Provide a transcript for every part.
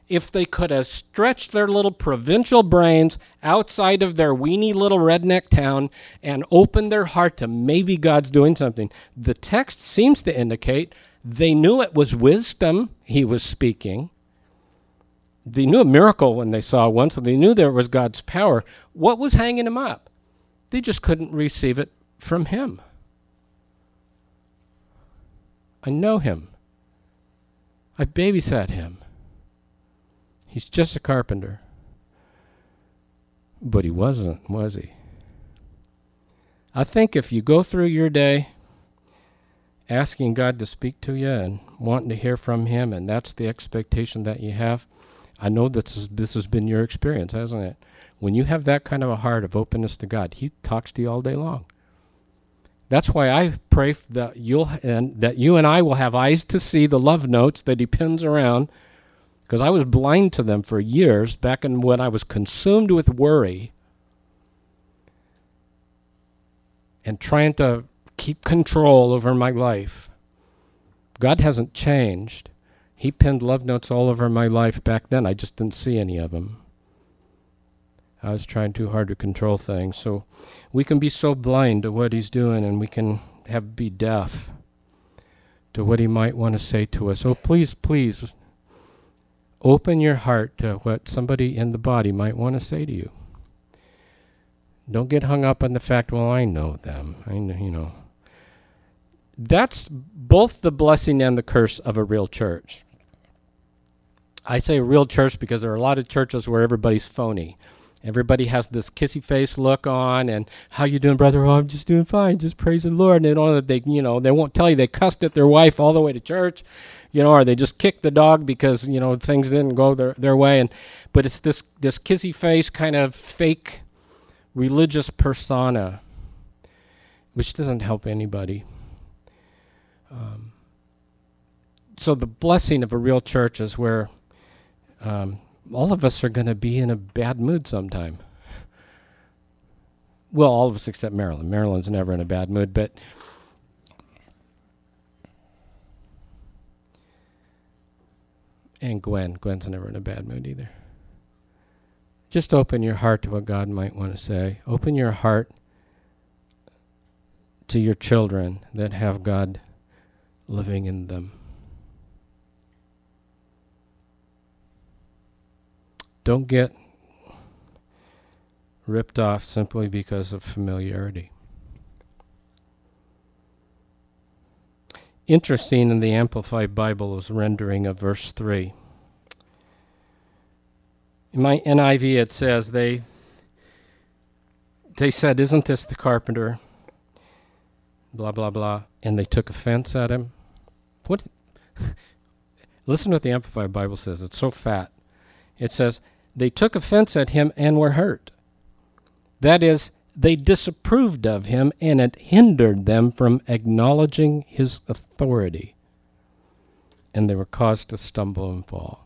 if they could have stretched their little provincial brains outside of their weeny little redneck town and opened their heart to maybe God's doing something. The text seems to indicate they knew it was wisdom he was speaking. They knew a miracle when they saw one, so they knew there was God's power. What was hanging them up? They just couldn't receive it from him. I know him. I babysat him. He's just a carpenter. But he wasn't, was he? I think if you go through your day asking God to speak to you and wanting to hear from him, and that's the expectation that you have, I know this has been your experience, hasn't it? When you have that kind of a heart of openness to God, he talks to you all day long. That's why I pray that you and I will have eyes to see the love notes that he pins around, because I was blind to them for years back when I was consumed with worry and trying to keep control over my life. God hasn't changed. He pinned love notes all over my life back then. I just didn't see any of them. I was trying too hard to control things. So we can be so blind to what he's doing, and we can be deaf to what he might want to say to us. So please, please, open your heart to what somebody in the body might want to say to you. Don't get hung up on the fact, well, I know them. I know, That's both the blessing and the curse of a real church. I say real church because there are a lot of churches where everybody's phony. Everybody has this kissy face look on, and how you doing, brother? Oh, I'm just doing fine. Just praise the Lord. And they won't tell you they cussed at their wife all the way to church, or they just kicked the dog because things didn't go their way. But it's this kissy face kind of fake religious persona, which doesn't help anybody. So the blessing of a real church is where all of us are going to be in a bad mood sometime. Well, all of us except Marilyn. Marilyn's never in a bad mood, but and Gwen's never in a bad mood either. Just open your heart to what God might want to say. Open your heart to your children that have God living in them. Don't get ripped off simply because of familiarity. Interesting, in the Amplified Bible is rendering of verse 3. In my NIV it says, they said, isn't this the carpenter? Blah, blah, blah. And they took offense at him. What? Listen to what the Amplified Bible says. It's so fat. It says, they took offense at him and were hurt. That is, they disapproved of him, and it hindered them from acknowledging his authority. And they were caused to stumble and fall.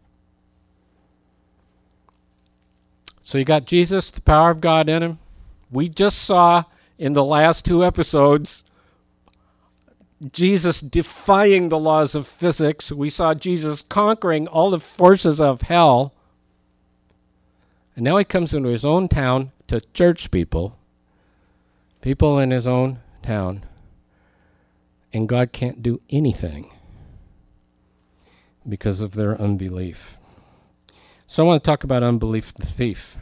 So you got Jesus, the power of God in him. We just saw in the last 2 episodes Jesus defying the laws of physics. We saw Jesus conquering all the forces of hell. And now he comes into his own town to church people in his own town, and God can't do anything because of their unbelief. So I want to talk about unbelief, the thief.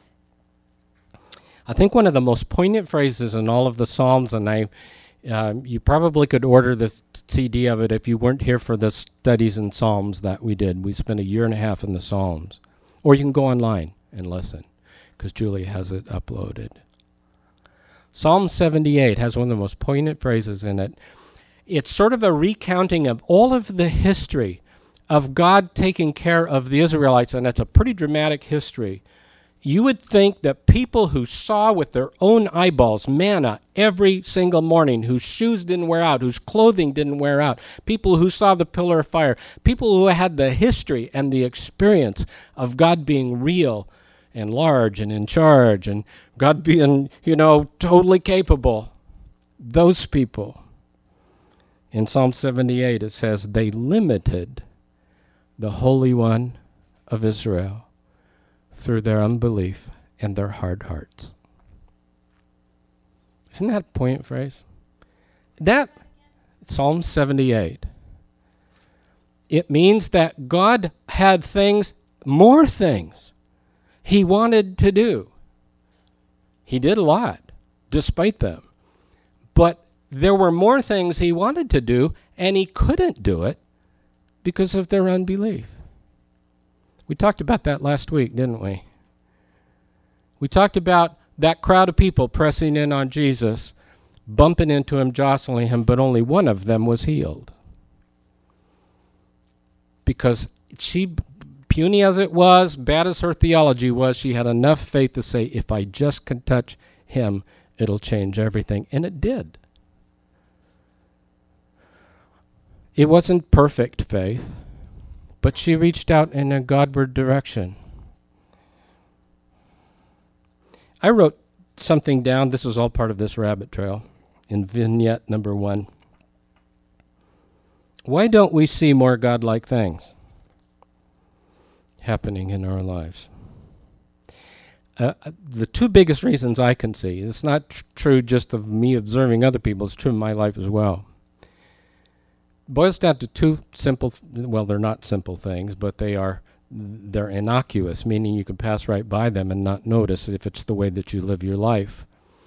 I think one of the most poignant phrases in all of the Psalms, and you probably could order this CD of it if you weren't here for the studies in Psalms that we did. We spent 1.5 years in the Psalms. Or you can go online and listen, because Julie has it uploaded. Psalm 78 has one of the most poignant phrases in it. It's sort of a recounting of all of the history of God taking care of the Israelites, and that's a pretty dramatic history. You would think that people who saw with their own eyeballs manna every single morning, whose shoes didn't wear out, whose clothing didn't wear out, people who saw the pillar of fire, people who had the history and the experience of God being real and large and in charge, and God being, totally capable. Those people. In Psalm 78 it says, they limited the Holy One of Israel through their unbelief and their hard hearts. Isn't that a poignant phrase? That, Psalm 78. It means that God had things, more things, he wanted to do. He did a lot, despite them. But there were more things he wanted to do, and he couldn't do it because of their unbelief. We talked about that last week, didn't we? We talked about that crowd of people pressing in on Jesus, bumping into him, jostling him, but only one of them was healed. Because she, puny as it was, bad as her theology was, she had enough faith to say, if I just can touch him, it'll change everything. And it did. It wasn't perfect faith, but she reached out in a Godward direction. I wrote something down. This is all part of this rabbit trail in vignette number 1. Why don't we see more God-like things happening in our lives? The two biggest reasons I can see, it's not true just of me observing other people, it's true in my life as well. Boils down to two simple, well, they're not simple things, but they're innocuous, meaning you can pass right by them and not notice if it's the way that you live your life.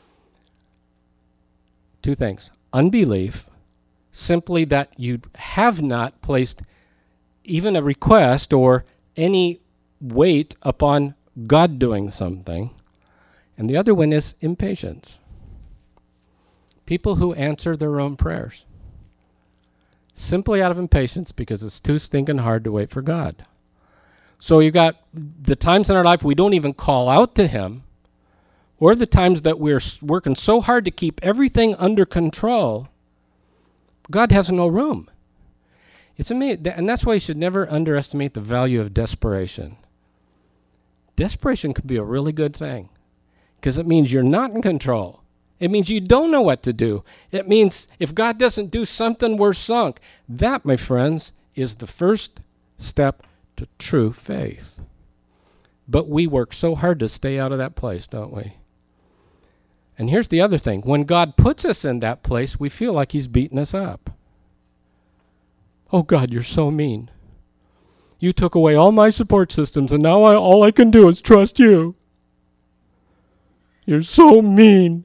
Two things. Unbelief, simply that you have not placed even a request or any weight upon God doing something. And the other one is impatience. People who answer their own prayers simply out of impatience because it's too stinking hard to wait for God. So you got the times in our life we don't even call out to him, or the times that we're working so hard to keep everything under control, God has no room. It's amazing, and that's why you should never underestimate the value of desperation. Desperation can be a really good thing because it means you're not in control. It means you don't know what to do. It means if God doesn't do something, we're sunk. That, my friends, is the first step to true faith. But we work so hard to stay out of that place, don't we? And here's the other thing. When God puts us in that place, we feel like he's beating us up. Oh, God, you're so mean. You took away all my support systems, and now all I can do is trust you. You're so mean.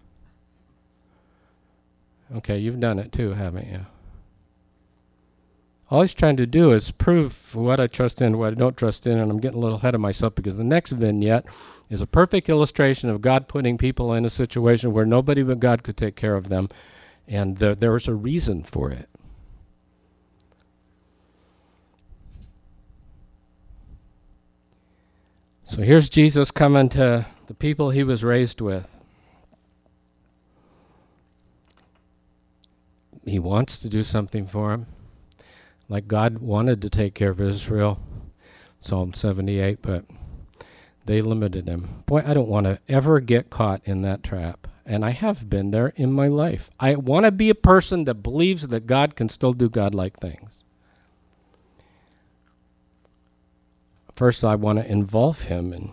Okay, you've done it too, haven't you? All he's trying to do is prove what I trust in, what I don't trust in, and I'm getting a little ahead of myself because the next vignette is a perfect illustration of God putting people in a situation where nobody but God could take care of them, and there was a reason for it. So here's Jesus coming to the people he was raised with. He wants to do something for him, like God wanted to take care of Israel, Psalm 78, but they limited him. Boy, I don't want to ever get caught in that trap, and I have been there in my life. I want to be a person that believes that God can still do God-like things. First, I want to involve him. And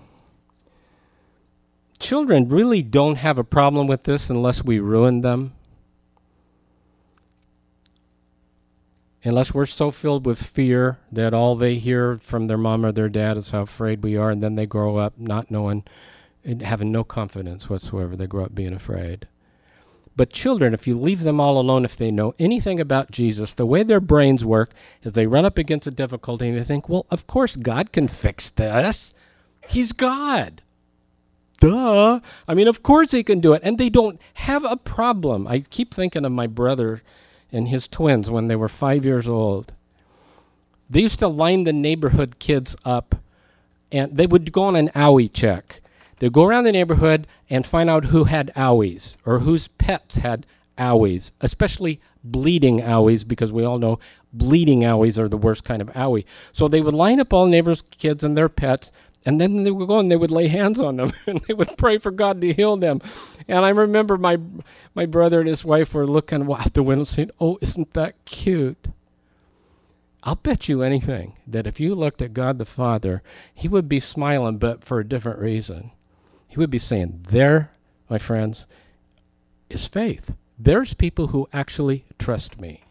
children really don't have a problem with this unless we ruin them. Unless we're so filled with fear that all they hear from their mom or their dad is how afraid we are, and then they grow up not knowing, and having no confidence whatsoever. They grow up being afraid. But children, if you leave them all alone, if they know anything about Jesus, the way their brains work is they run up against a difficulty and they think, well, of course God can fix this. He's God. Duh. I mean, of course he can do it. And they don't have a problem. I keep thinking of my brother and his twins when they were 5 years old. They used to line the neighborhood kids up, and they would go on an owie check. They'd go around the neighborhood and find out who had owies or whose pets had owies, especially bleeding owies, because we all know bleeding owies are the worst kind of owie. So they would line up all neighbors' kids and their pets, and then they would go and they would lay hands on them, and they would pray for God to heal them. And I remember my brother and his wife were looking out the window saying, oh, isn't that cute? I'll bet you anything that if you looked at God the Father, he would be smiling, but for a different reason. He would be saying, there, my friends, is faith. There's people who actually trust me.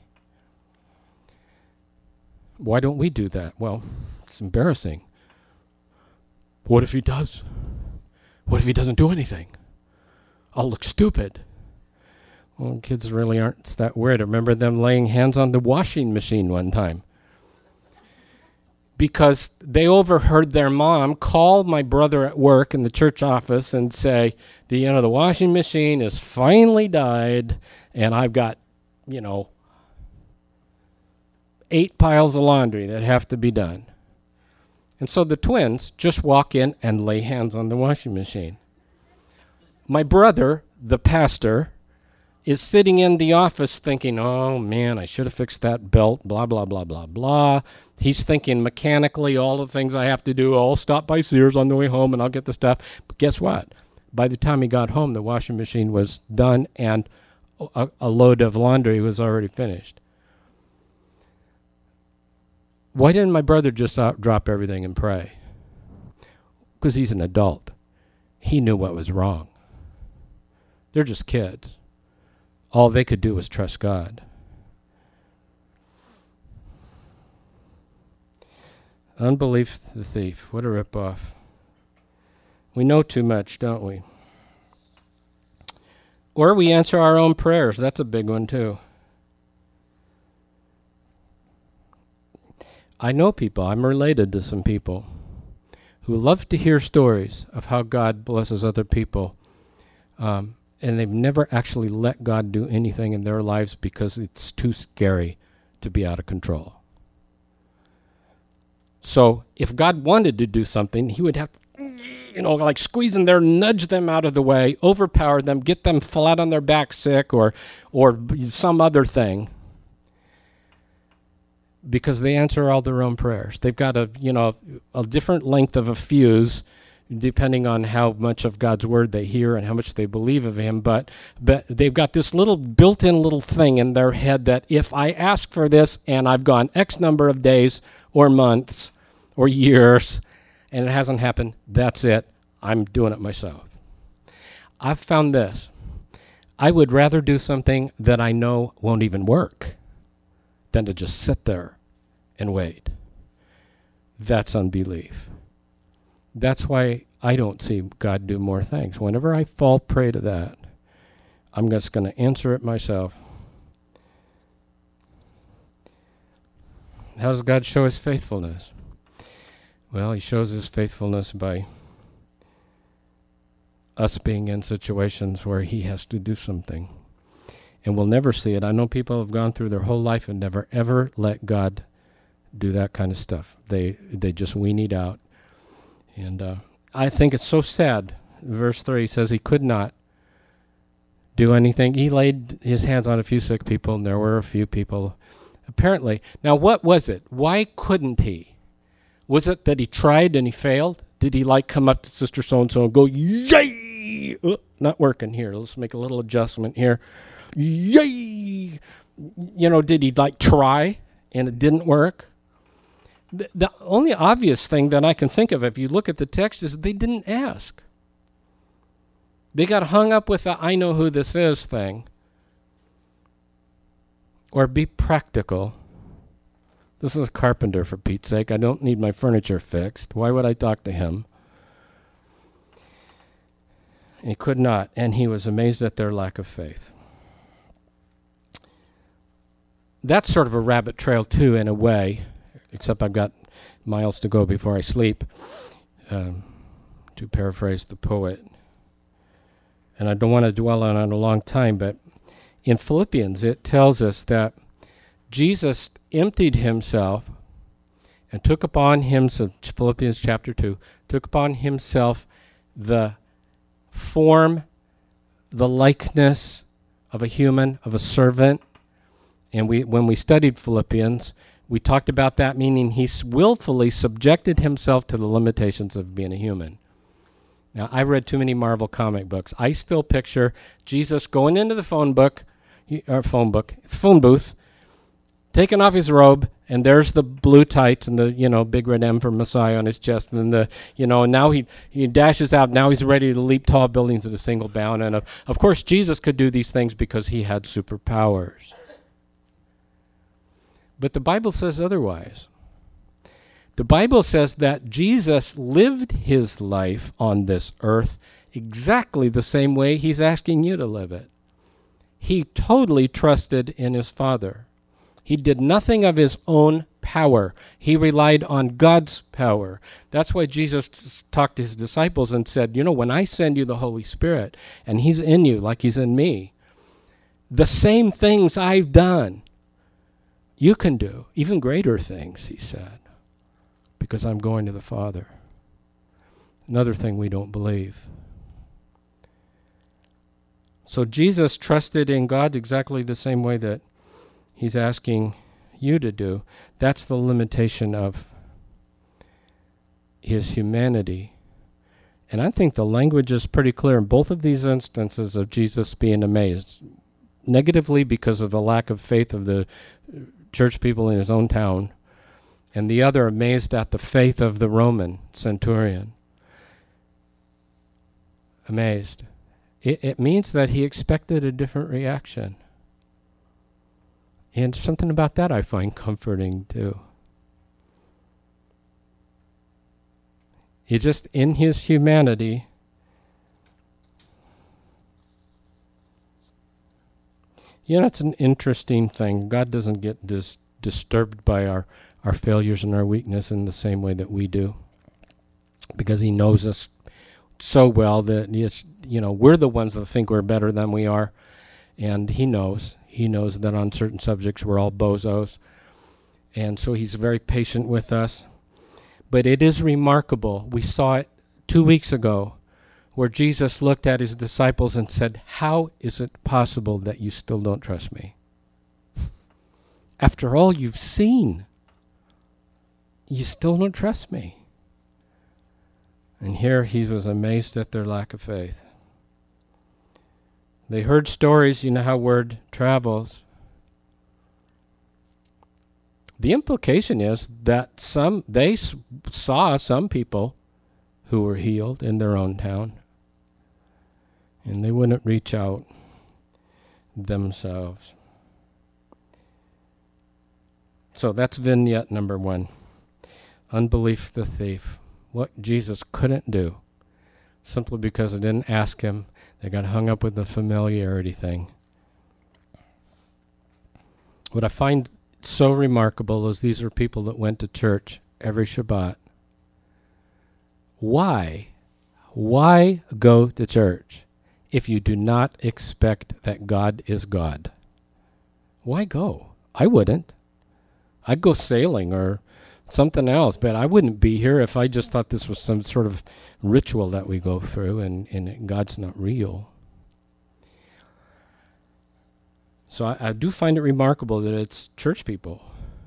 Why don't we do that? Well, it's embarrassing. What if he does? What if he doesn't do anything? I'll look stupid. Well, kids really aren't that weird. I remember them laying hands on the washing machine one time because they overheard their mom call my brother at work in the church office and say, the washing machine has finally died, and I've got, 8 piles of laundry that have to be done. And so the twins just walk in and lay hands on the washing machine. My brother, the pastor, is sitting in the office thinking, oh man, I should have fixed that belt, blah, blah, blah, blah, blah. He's thinking mechanically all the things I have to do. I'll stop by Sears on the way home and I'll get the stuff. But guess what? By the time he got home, the washing machine was done and a load of laundry was already finished. Why didn't my brother just drop everything and pray? Because he's an adult. He knew what was wrong. They're just kids. All they could do was trust God. Unbelief, the thief. What a ripoff. We know too much, don't we? Or we answer our own prayers. That's a big one, too. I know people, I'm related to some people who love to hear stories of how God blesses other people, and they've never actually let God do anything in their lives because it's too scary to be out of control. So if God wanted to do something, he would have to, like squeeze in there, nudge them out of the way, overpower them, get them flat on their back sick or some other thing. Because they answer all their own prayers. They've got a different length of a fuse depending on how much of God's word they hear and how much they believe of him, but they've got this little built-in little thing in their head that if I ask for this and I've gone X number of days or months or years and it hasn't happened, that's it. I'm doing it myself. I've found this. I would rather do something that I know won't even work than to just sit there and wait. That's unbelief. That's why I don't see God do more things. Whenever I fall prey to that, I'm just going to answer it myself. How does God show his faithfulness? Well, he shows his faithfulness by us being in situations where he has to do something. And we'll never see it. I know people have gone through their whole life and never, ever let God do that kind of stuff. They just wean it out. And I think it's so sad. Verse 3 says he could not do anything. He laid his hands on a few sick people, and there were a few people, apparently. Now, what was it? Why couldn't he? Was it that he tried and he failed? Did he come up to Sister so-and-so and go, yay! Not working here. Let's make a little adjustment here. Yay! Did he try and it didn't work? The only obvious thing that I can think of if you look at the text is they didn't ask. They got hung up with the I know who this is thing. Or be practical. This is a carpenter, for Pete's sake. I don't need my furniture fixed. Why would I talk to him? He could not, and he was amazed at their lack of faith. That's sort of a rabbit trail, too, in a way, except I've got miles to go before I sleep, to paraphrase the poet. And I don't want to dwell on it a long time, but in Philippians, it tells us that Jesus emptied himself and took upon himself, Philippians chapter 2, took upon himself the form, the likeness of a human, of a servant. And when we studied Philippians, we talked about that, meaning he willfully subjected himself to the limitations of being a human. Now, I read too many Marvel comic books. I still picture Jesus going into the phone booth, taking off his robe And there's the blue tights and the, big red M for Messiah on his chest. And then and now he dashes out. Now he's ready to leap tall buildings at a single bound. And of course, Jesus could do these things because he had superpowers. But the Bible says otherwise. The Bible says that Jesus lived his life on this earth exactly the same way he's asking you to live it. He totally trusted in his Father. He did nothing of his own power. He relied on God's power. That's why Jesus talked to his disciples and said, when I send you the Holy Spirit and he's in you like he's in me, the same things I've done, you can do, even greater things, he said, because I'm going to the Father. Another thing we don't believe. So Jesus trusted in God exactly the same way that he's asking you to do. That's the limitation of his humanity. And I think the language is pretty clear in both of these instances of Jesus being amazed. Negatively because of the lack of faith of the church people in his own town, and the other amazed at the faith of the Roman centurion. Amazed. It means that he expected a different reaction. And something about that I find comforting too. He just, in his humanity, it's an interesting thing. God doesn't get disturbed by our failures and our weakness in the same way that we do, because he knows us so well that we're the ones that think we're better than we are, and he knows that on certain subjects we're all bozos, and so he's very patient with us. But it is remarkable. We saw it 2 weeks ago, where Jesus looked at his disciples and said, "How is it possible that you still don't trust me? After all you've seen, you still don't trust me." And here he was amazed at their lack of faith. They heard stories, how word travels. The implication is that they saw some people who were healed in their own town, and they wouldn't reach out themselves. So that's vignette number 1. Unbelief, the thief. What Jesus couldn't do, simply because they didn't ask him. They got hung up with the familiarity thing. What I find so remarkable is these are people that went to church every Shabbat. Why go to church if you do not expect that God is God? Why go? I wouldn't. I'd go sailing or something else, but I wouldn't be here if I just thought this was some sort of ritual that we go through and God's not real. So I do find it remarkable that it's church people.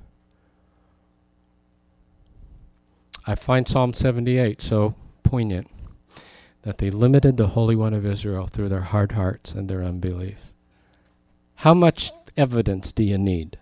I find Psalm 78 so poignant, that they limited the Holy One of Israel through their hard hearts and their unbeliefs. How much evidence do you need?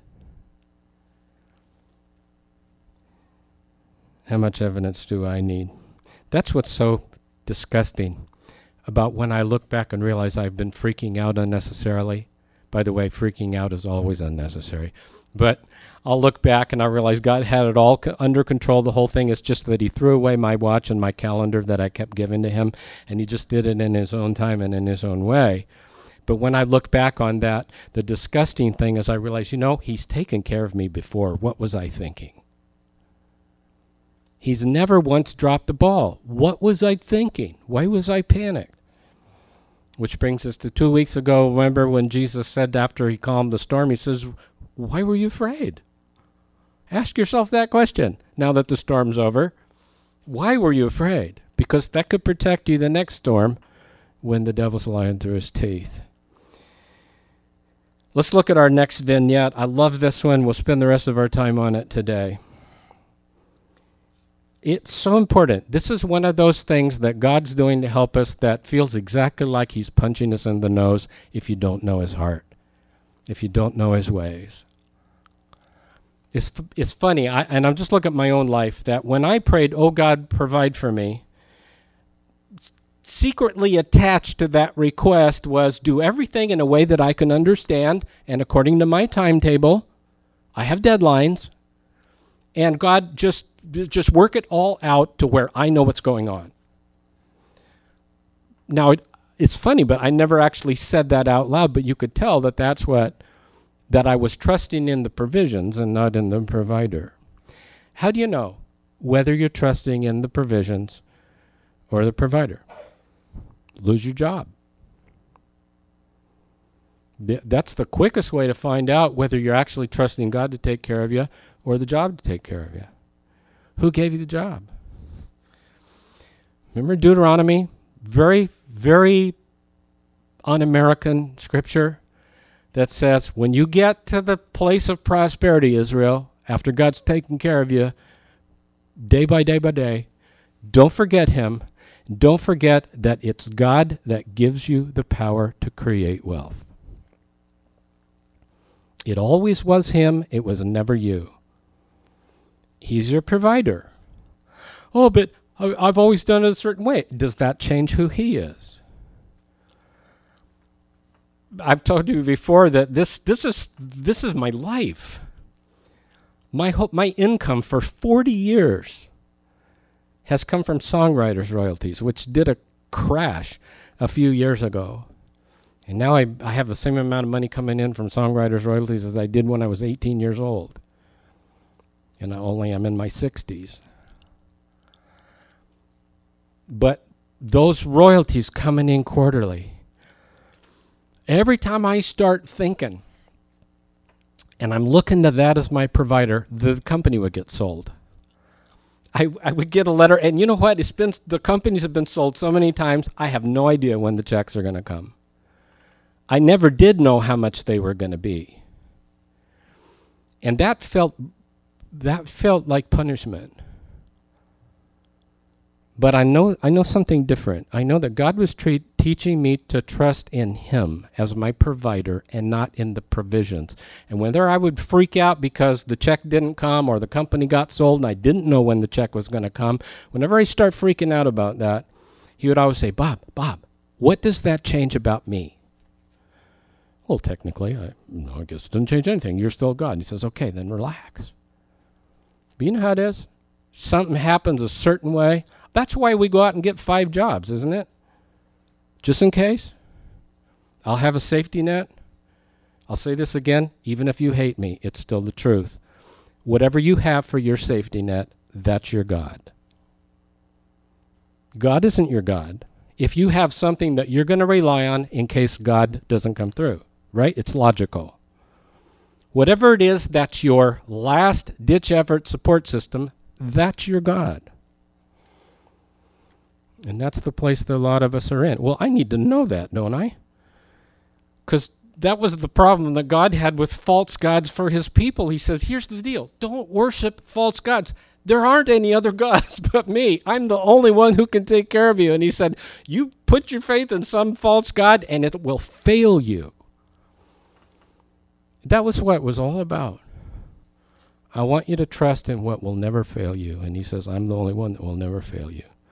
How much evidence do I need? That's what's so disgusting about when I look back and realize I've been freaking out unnecessarily. By the way, freaking out is always unnecessary. But I'll look back and I realize God had it all under control. The whole thing is just that he threw away my watch and my calendar that I kept giving to him, and he just did it in his own time and in his own way. But when I look back on that, the disgusting thing is I realize, he's taken care of me before. What was I thinking? He's never once dropped the ball. What was I thinking? Why was I panicked? Which brings us to 2 weeks ago. Remember when Jesus said after he calmed the storm, he says, why were you afraid? Ask yourself that question now that the storm's over. Why were you afraid? Because that could protect you the next storm when the devil's lying through his teeth. Let's look at our next vignette. I love this one. We'll spend the rest of our time on it today. It's so important. This is one of those things that God's doing to help us that feels exactly like he's punching us in the nose if you don't know his heart, if you don't know his ways. It's funny, and I'm just looking at my own life, that when I prayed, oh God, provide for me, secretly attached to that request was do everything in a way that I can understand, and according to my timetable. I have deadlines, and God, just work it all out to where I know what's going on. Now, it's funny, but I never actually said that out loud, but you could tell that that I was trusting in the provisions and not in the provider. How do you know whether you're trusting in the provisions or the provider? Lose your job. That's the quickest way to find out whether you're actually trusting God to take care of you or the job to take care of you. Who gave you the job? Remember Deuteronomy? Very, very un-American scripture that says, when you get to the place of prosperity, Israel, after God's taken care of you, day by day by day, don't forget him. Don't forget that it's God that gives you the power to create wealth. It always was him. It was never you. He's your provider. Oh, but I've always done it a certain way. Does that change who he is? I've told you before that this is my life. My income for 40 years has come from songwriters' royalties, which did a crash a few years ago. And now I have the same amount of money coming in from songwriters' royalties as I did when I was 18 years old. And I'm in my 60s. But those royalties coming in quarterly, every time I start thinking, and I'm looking to that as my provider, the company would get sold. I would get a letter, and you know what? The companies have been sold so many times, I have no idea when the checks are going to come. I never did know how much they were going to be. And that felt like punishment. But I know something different. I know that God was teaching me to trust in him as my provider and not in the provisions. And whether I would freak out because the check didn't come or the company got sold and I didn't know when the check was going to come, whenever I start freaking out about that, he would always say, Bob, what does that change about me? Well, technically, I guess it doesn't change anything. You're still God. And he says, okay, then relax. But you know how it is? Something happens a certain way. That's why we go out and get 5 jobs, isn't it? Just in case. I'll have a safety net. I'll say this again, even if you hate me, it's still the truth. Whatever you have for your safety net, that's your God. God isn't your God. If you have something that you're going to rely on in case God doesn't come through, right? It's logical. Whatever it is, that's your last-ditch effort support system. That's your God. And that's the place that a lot of us are in. Well, I need to know that, don't I? Because that was the problem that God had with false gods for his people. He says, here's the deal. Don't worship false gods. There aren't any other gods but me. I'm the only one who can take care of you. And he said, you put your faith in some false god and it will fail you. That was what it was all about. I want you to trust in what will never fail you. And he says, I'm the only one that will never fail you.